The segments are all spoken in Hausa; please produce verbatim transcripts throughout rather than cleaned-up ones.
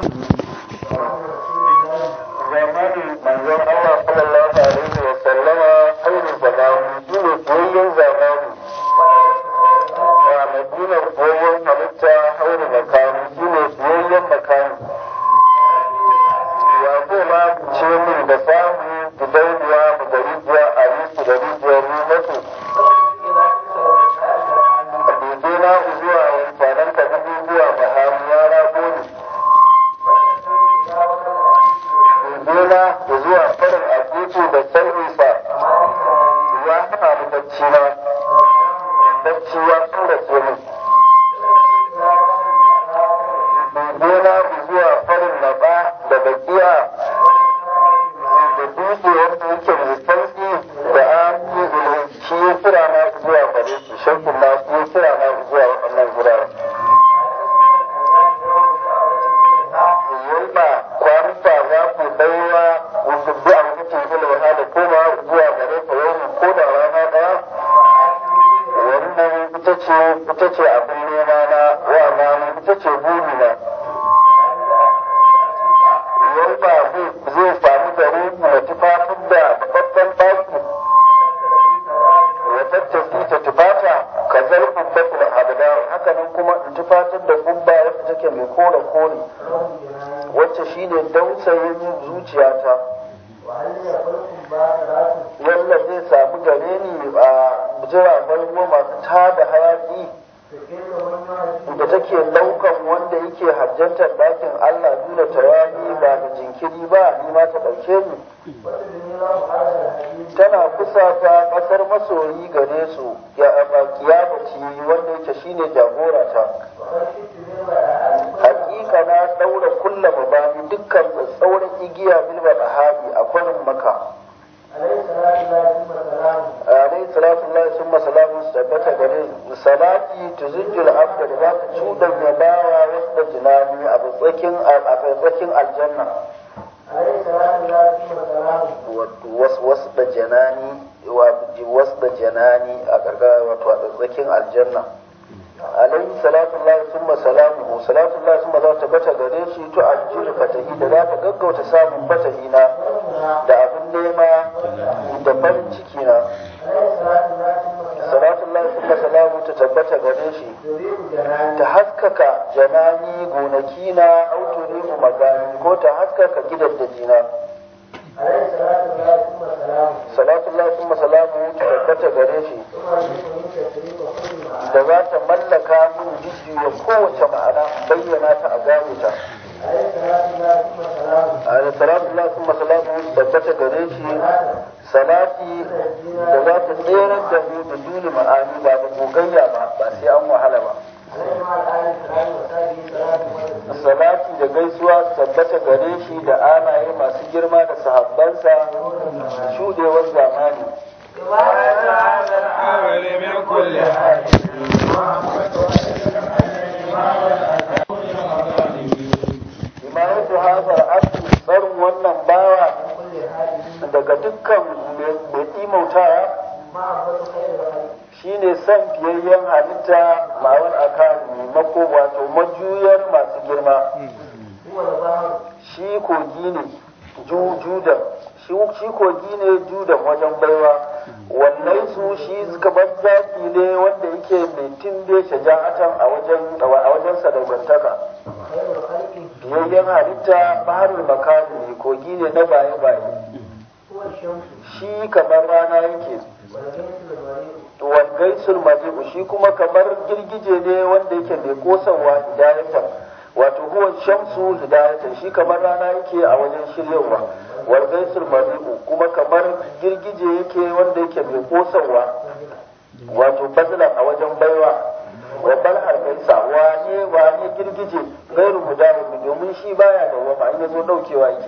zamanin manzon Allah sallallahu alaihi wa sallama khairu zamani shine koyon zamani wa madina koyon halitta khairu makani shine koyon makani ya ko ma ce min da samu gidauniya da garijiya a yusu da rijiyar rumatu dodona zuwa wancanan ka zuwa da hamiya na gode dodona da zuwa farin abutu da salwisa ya hana da bacci na bacci ya tura ce min dodona da zuwa farin naba da bakiya da dutse wanda yake mai sauki da an yi zulun shi ya kira na zuwa gare shi shakun na shi ya kira na zuwa waɗannan guraren yalma kwanuka za ku baiwa wanda bi a mutum ilwa da koma zuwa gare ka yau ko da rana ɗaya wannan ita ce ita ce abin nema na wa na ita ce buri na yalma zai samu da ruhu da tufafin da babban ɗaki ya tattafi ta tufata ka zarfin batul abada haka nan kuma in tufatar da kubba wacce take mai kore kore wacce shine dausayin zuciyata yalla zai samu gare ni a jiragen ruwa masu tada hayaki da take laukan wanda yake hajjantar ɗakin Allah dole ta yani ba da jinkiri ba ni ma ta ɗauke ni tana kusa ta ƙasar masoyi gare su ya kiyamaci wanda yake shine jagorata hakika na daura kulla mabani dukkan tsauran igiya bilba da haɗi a kwarin maka alayhi salatu Allah sun masalamu su tabbata gare salati tuzujjul abda da za ta cuɗa yabawa wasu da jinani a tsakin aljanna wasu da janani wasu da janani a ƙarƙar wato a tsakin aljanna alayhi salatu Allah summa salamu salatu Allah summa za ta bata gare shi to ajiyar fatahi da za ta gaggauta samun fatahi na da abin nema da farin ciki na salatu Allah summa salamu ta tabbata gare shi ta haskaka janani gonaki na autori mu magani ko ta haskaka gidan da jina salatu Allah summa salamu ta tabbata gare shi da za ta mallaka min jujjuya kowace ma'ana bayyana ta a gane ta a salatu Allah sun masalamu tabbata gare shi salati da za ta tseren da mu da duni ma'ani ba da gogayya ba ba sai an wahala ba salati da gaisuwa tabbata gare shi da anaye masu girma da sahabbansa shudewar zamani من كل حال imaratu hazar abdu tsarin wannan bawa daga dukkan mai imautawa shine san fiyayyen halitta ma'awar akami mako wato majuyar masu girma shi kogi ne judan shi kogi ne judan wajen baiwa wannan su shi suka bar zaki ne wanda yake mai timbe shaja'atan a wajen a wajen sadaukantaka biyayyen halitta baharul makani ne kogi ne na baye baye shi kamar rana yake walgaisul madi'u shi kuma kamar girgije ne wanda yake mai kosawa hidayatan wato huwa shamsu hidayatan shi kamar rana yake a wajen shiryawa walgaisul madi'u kuma kamar girgije yake wanda yake mai kosawa wato bazlan a wajen baiwa wa bal harkaisa wane wane girgije gairu mudawi domin shi baya da wama in yazo daukewa yake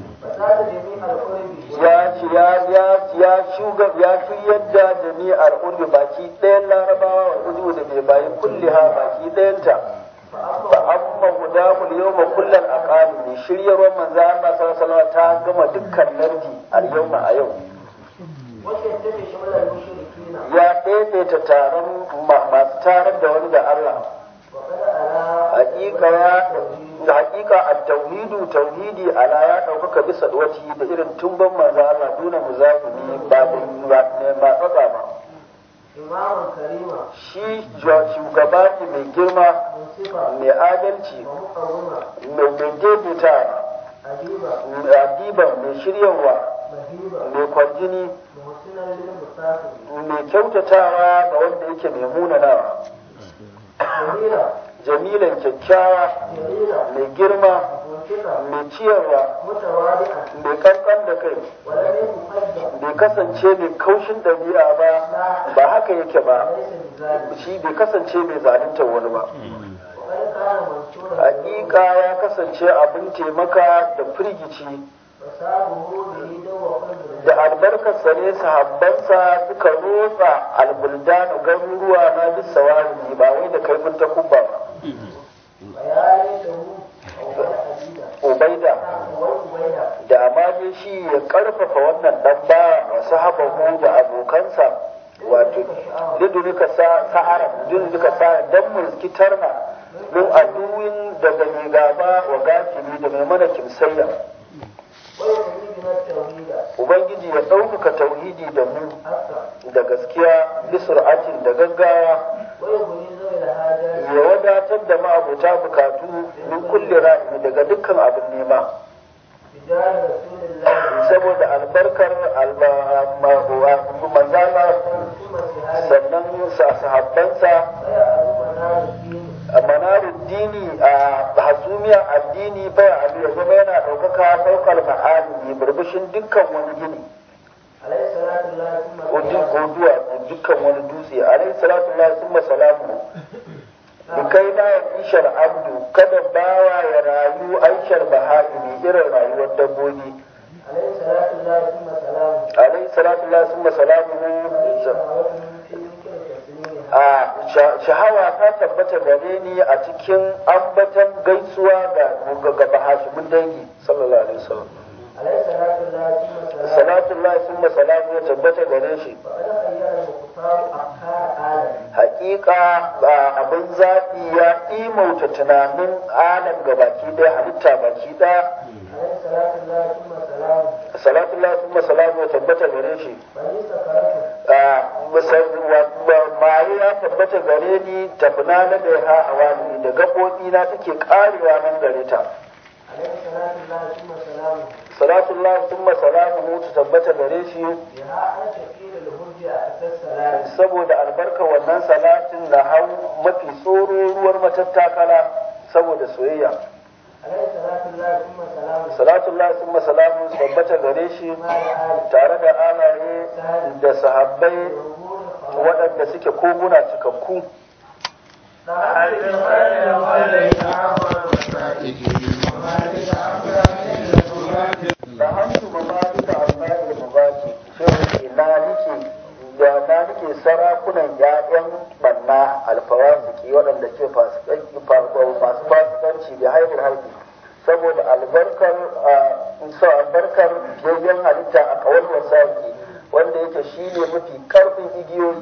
ya ci ya ya ya shuga ya ci yadda jami'ar urbi baki ɗayan larabawa wa uzu da mai bayin kulliha baki ɗayanta fa amma hudamul yawma kullal aqali shiryarwar manzo Allah sallallahu alaihi wasallam ta gama dukkan lardi al yawma a yau ya daidaita taron masu tarar da wani da Allah hakika ya da hakika at-tauhidu tauhidi ala ya daukaka bisa wati da irin tumban manzo Allah duna muzahimi ba da ba ne ma tsaka ba imamun karima shi shugaba ne mai girma mai adalci mai daidaita adiba adiba mai shiryawa mahiba mai kwarjini muhsinan lil musafir mai kyautatawa ga wanda yake mai munanawa jamila jamilan kyakkyawa jalila mai girma munfika mai ciyarwa mutawadi'an mai kankan da kai wala yufadda bai kasance mai kaushin ɗabi'a ba ba haka yake ba laysa bizalim shi bai kasance mai zalunta wani ba wa qad kana mansura hakika ya kasance abin taimaka da firgici fasabuhu bihi dawwa qalbi da albarkarsa ne sahabbansa suka rotsa albuldanu garuruwa na bisa wani ba wai da kaifin takubba ba bayani da hu awwal adida ubaida wal ubayda da amma dai shi ya karfafa wannan dan ba masu haɓahu da abokansa wato lidunika sa'ara lidunika sa'ara dan mulki tarna min aduwin daga mai gaba wa gafili da mai mana kimsayya ويؤمن التوحيد ubangiji ya ɗaukaka tauhidi da mu حقا da gaskiya bisur'atin da gaggawa ويغني ذوي الحاجات ya wadatar da ma'abuta bukatu min kulli ra'i daga dukkan abin nema بجاه رسول الله saboda albarkar manzana ثم سهاله sannan sa sahabbansa ويعلم منار الدين a manaruddini a hasumiyar addini bai abu ya zama yana ɗaukaka ɗaukar ma'ani burbushin dukkan wani gini عليه صلاة الله ثم ko duk سلامه ko duwatsu dukkan wani dutse alaihi salatu lillahi summa salamu kai na ya ishar abdu kada bawa ya rayu aishar baha'imi irin rayuwar dabbobi عليه صلاة الله ثم سلامه alaihi salatu lillahi summa salamu شهوة في ذكر تسليمها a shahawa ta tabbata gare ni a cikin ambatan gaisuwa ga ga bahashimin dangi sallallahu alaihi wasallam عليه صلاة الله ثم سلامه salatullahi summa salamu ya tabbata gare shi فقد خير المختار أفكار آدم hakika ba abin zaɓi ya imauta tunanin alam ga baki ɗaya halitta baki ɗaya عليه صلاة الله ثم سلامه salatullahi summa salamu ya tabbata gare shi فليس كرته maye ya tabbata gare ni tafina na da ha a wani da gaɓoɓi na take ƙarewa nan gare ta عليه صلاة الله ثم سلامه salatullahi summa salamu ta tabbata gare shi بها أن تكيل الهجة أتى السلام saboda albarka wannan salatin na hau mafi tsoro ruwar matattakala saboda soyayya عليه صلاة الله ثم سلامه salatullahi summa salamu su tabbata gare shi مع الآل tare da alaye da sahabbai وظهور الخلاق waɗanda suke koguna cikakku da hannu mamalika alma'il mubaki shehu na nike da na nike sarakunan ya'yan banna alfawasiki waɗanda ke masu fasikanci da haifar harki saboda albarkar sa albarkar biyayyen halitta a kawar wasaki wanda yake shi ne mafi karfin igiyoyi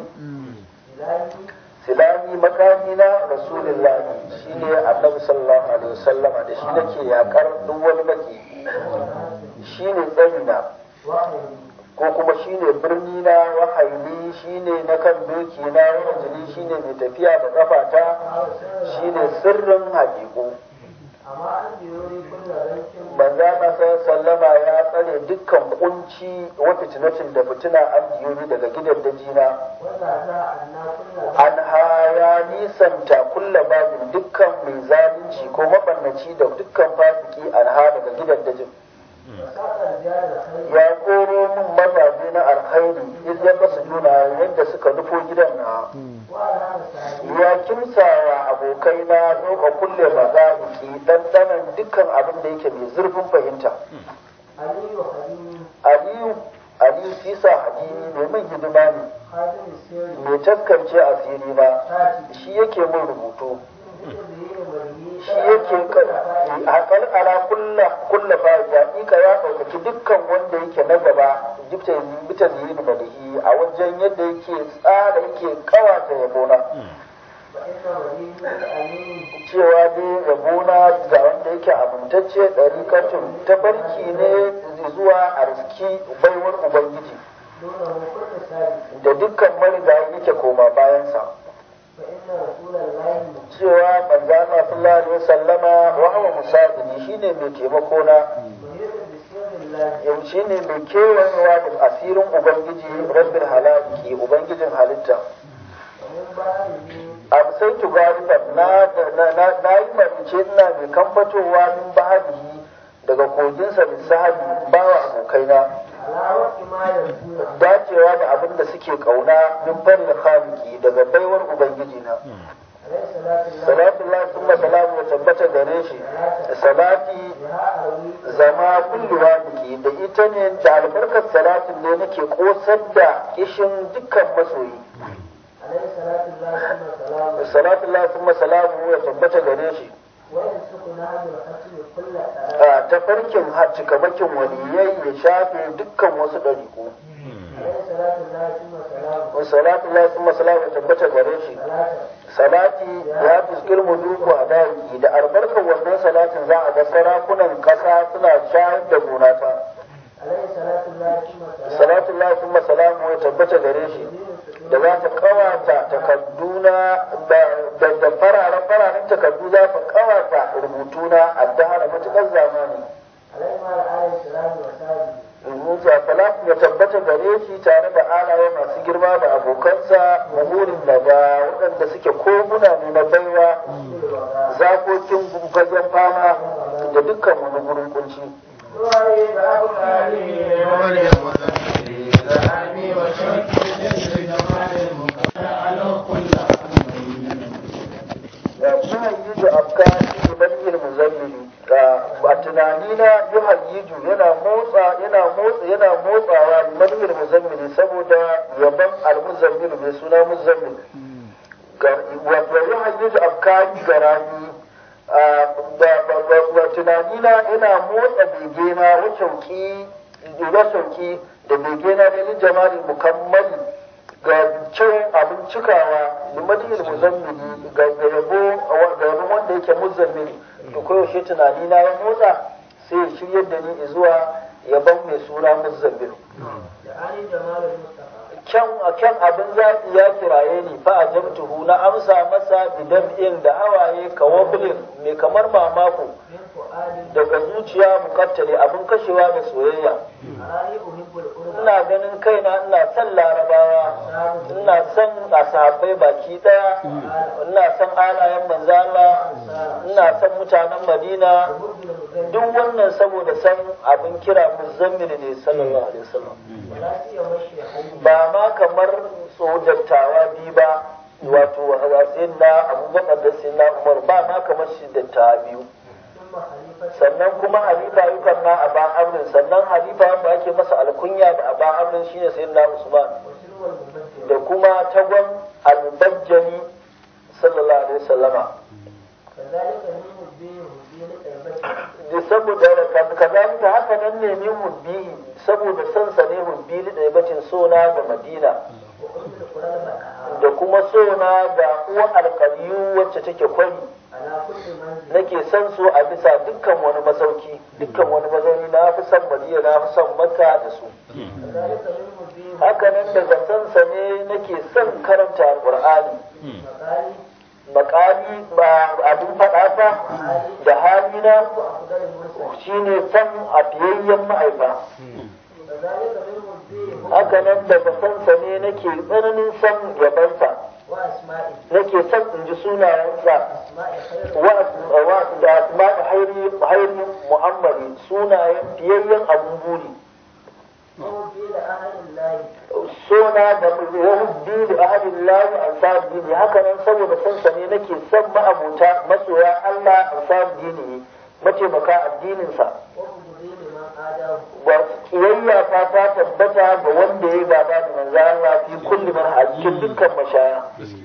silami makami na rasulullahi shi ne annabi sallallahu alaihi wasallama da shi nake yakar duk wani maki shi ne tsanina ko kuma shi ne birni na wahaili shi ne na kan doki na wajili shi ne mai tafiya da kafata shi ne sirrin haƙiƙo manzana sai sallama ya tsare dukkan kunci wa fitinatin da fitina an diyoni daga gidan dajina an haya nisanta kulla babin dukkan mai zalunci ko mabannaci da dukkan fasiki an ha daga gidan dajin ya koro min mazaje na alkhairi idan ba su nuna yadda suka nufo gidan na ya kimsawa abokai na doka kulle mazaliki ɗanɗanan dukkan abin da yake mai zurfin fahimta aliyu aliyu sisa hadini mai min hidima ne mai taskance asiri ba shi yake min rubutu shi yake haƙal ala kulla kulla fa ya ya ɗaukaki dukkan wanda yake na gaba bita zini madihi a wajen yadda yake tsara yake kawata yabona cewa dai yabona ga wanda yake amintacce ɗarikatun tafarki ne zuwa a riski baiwar ubangiji da dukkan marigayi yake koma bayansa cewa manzo Allah sallallahu alaihi wasallama wa huwa musabidi shine mai taimako na yau shine mai kewayewa da asirin ubangiji rabbil halaki ubangijin halitta amsaitu gariban na na yi marice ina mai kamfatowa min bahari daga koginsa min sahabi bawa abokaina dacewa da abin da suke kauna min farin khaliki daga baiwar ubangiji na salatu Allah summa salamu ya tabbata gare shi salati zama kullu wabiki da ita ne da albarkar salatin ne nake kosar da kishin dukkan masoyi salatu Allah summa salamu ya tabbata gare shi a tafarkin cikamakin waliyai ya shafe dukkan wasu ɗariƙu salatu Allah summa salamu ya tabbata gare shi salati ya fuskir muluku a daki da albarkar wannan salatin za a ga sarakunan kasa suna shayar da gonata salatu Allah summa salamu ya tabbata gare shi da za ta kawata takarduna da fararen fararen takardu za ta kawata rubutuna a dahara matukar zamani Musa salatu ya tabbata gare shi tare da alaye masu girma da abokansa muhurin da ba waɗanda suke koguna ne na baiwa zakokin fagen fama da dukkan wani gurin kunci. Yuhayyiju afkani limanil muzammili a tunanina yuhayyiju yana motsa yana motsa yana motsawa limanil muzammili saboda yaban al-muzammil mai suna muzammil wato yuhayyiju afkani garani a tunanina yana motsa begena wacauki wacauki da begena da lijamalin mukammali ga cin abin cikawa limadil muzammili ga yabo ga yabo wanda yake muzammili to koyaushe tunani na ya motsa sai ya shiryar da ni zuwa yabon mai suna muzammil kyan kyan abin zaɓi ya kiraye ni fa ajabtuhu na amsa masa bidam'in da hawaye kawablin mai kamar mamako daga zuciya mukattale abin kashewa da soyayya ina ganin kaina ina son larabawa ina son asabai baki daya ina son alayen manzala ina son mutanen madina duk wannan saboda san abin kira muzammil ne sallallahu alaihi wasallam ba ma kamar dattawa biyu ba wato sai na abubakar da sai na umar ba ma kamar shi dattawa biyu sannan kuma halifa yukan na aba amrin sannan halifa wanda ake masa alkunya da aba amrin shine sai na usman da kuma tagon albajjani sallallahu alaihi wasallama da saboda kazalika haka nan ne min hubbihi saboda son sa ne hubbi da yabatin sona ga madina da kuma sona ga uwa alƙaliyu wacce take kwari nake son su a bisa dukkan wani masauki dukkan wani mazauni na fi son madina na fi son makka da su haka nan daga son sa ne nake son karanta alƙur'ani makali ba abin faɗa ba da halina shine san a fiyayyen ma'aifa haka nan daga sansa ne nake tsananin san yabansa nake son in ji sunayensa da asma'i hairi muhammadi sunayen fiyayyen abun buri sona da yahudi da ahadin lahi ansar dini haka nan saboda sansa ne nake son ma'abuta masoya Allah ansar dini mataimaka addininsa wa kiyayya ta ta tabbata ga wanda ya gaba da manzo Allah fi kulli marhalin dukkan mashaya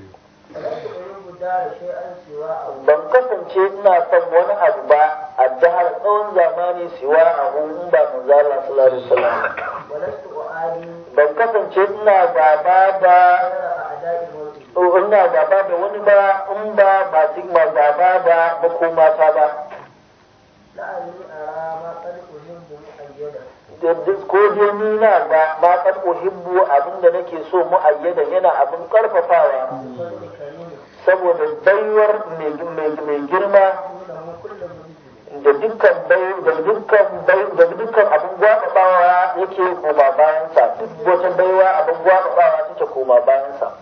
ban kasance ina son wani abu ba a jihar tsawon zamani siwa a in ba manzo Allah sallallahu alaihi wasallam ban kasance ina gaba da ina gaba da wani ba in ba ba ma gaba da makomata ba la'anni ara ma qad uhibbu mu'ayyada ko dai ni na ga ma qad uhibbu abinda nake so mu'ayyada yana abin karfafawa saboda baiwar mai girma da dukkan bai da dukkan bai da dukkan abin gwababawa yake koma bayan sa duk wata baiwa abin gwababawa take koma bayan sa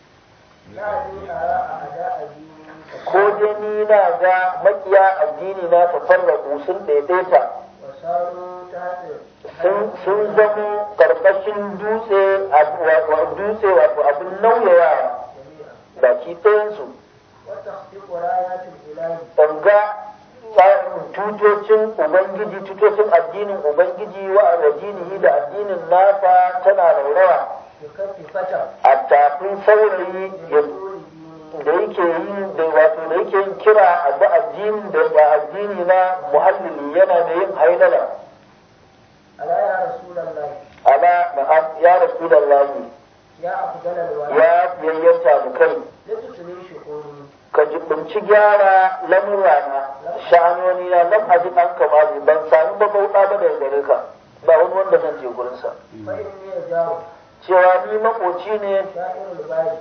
ko dai ni na ga makiya addini na tafarraku sun daidaita sun zamo karkashin dutse dutse wato abin nauyawa baki ɗayansu ɗanga tutocin ubangiji tutocin addinin ubangiji wa addinihi da addinin nasa tana raurawa a tafin saurayi da yake yin da wato da yake yin kira a ga addinin da ba addini na muhallili yana da yin hailala ala ya rasulullahi ala na'am ya rasulullahi ya afdalal wala ya yayyanta mu kai litusli shuhuri ka jibinci gyara lamurana sha'anoni na lam ajid an kama ban sami ba bauta ba daga gare ka ba wani wanda zan je gurinsa fa inni yajaru cewa ni makoci ne sha'irul bari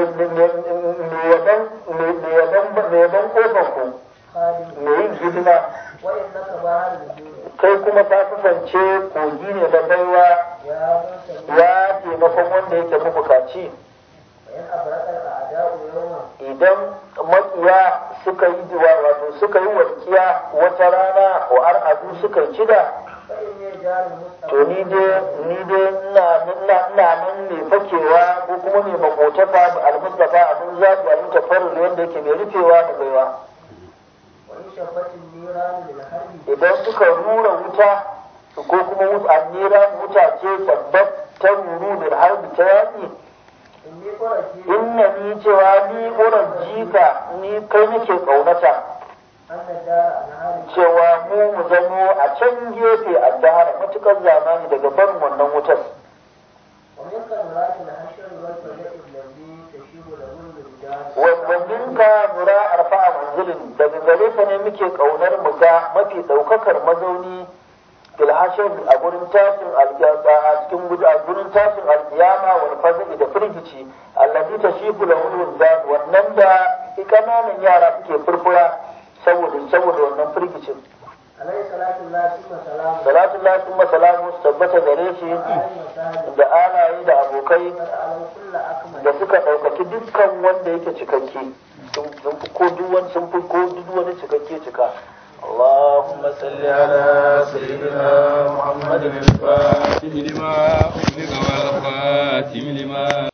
mai yaban kofar ku khadim mai yin hidima wa innaka baharul judi kai kuma ta kasance kogi ne na baiwa ya musa ya taimakon wanda yake mabukaci in abrakal a'da'u yawma idan makiya suka yi diwa wato suka yi walƙiya wata rana wa ar'adu suka yi cida fa inni yajaru mustafa to ni dai ni dai ina ina ina nan mai fakewa ko kuma mai makotaka da almustafa abin zaɓi abin tafarru wanda yake mai rufewa da baiwa wa in shafatin niran lil harbi idan suka rura wuta ko kuma wuta nira wuta ce tabbat ta ruru da harbi ta yaƙi inni qurati inna ni cewa ni uran jika ni kai nake ƙaunata anna dara anhari cewa mu mu zamo a can gefe a dahara matukar zamani daga barin wannan wutar wa min qadrati al-hashr wal fadl alladhi tashibu lahu al-rijal wannan ka mura arfa a manzilin daga gare ka ne muke kaunar mu ga mafi daukakar mazauni fil hashar a gurin tashin alƙiyama a cikin gudu a gurin tashin alƙiyama wal fazli da firgici alladhi tashibu lahu al-rijal wannan da kananan yara suke furfura saboda saboda wannan firgicin alayhi salatu llahi wa salamu salatu lahi kuma salamu su tabbata gare shi alayhi wa sallam da alaye da abokai ala kulli akmal da suka ɗaukaki dukkan wanda yake cikakke sun fi ko duk wani sun fi ko duk wani cikakke cika اللهم صل على سيدنا محمد الفاتح لما أغلق